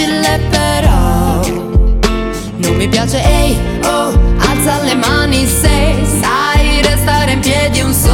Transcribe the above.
facile però non mi piace, ehi, oh, alza le mani se sai restare in piedi un solo